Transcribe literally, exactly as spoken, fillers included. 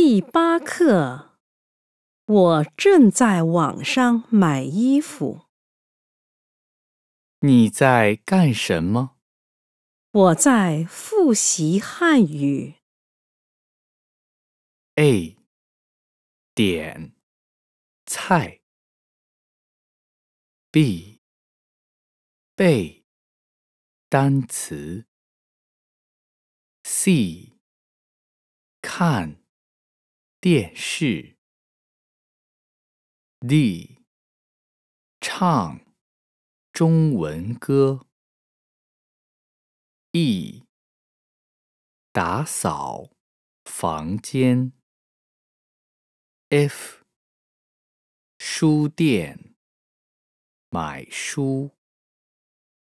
第八课，我正在网上买衣服。 你在干什么？ 我在复习汉语。 A 点菜 B 背单词 C 看电视 D 唱中文歌 E 打扫房间 F 书店买书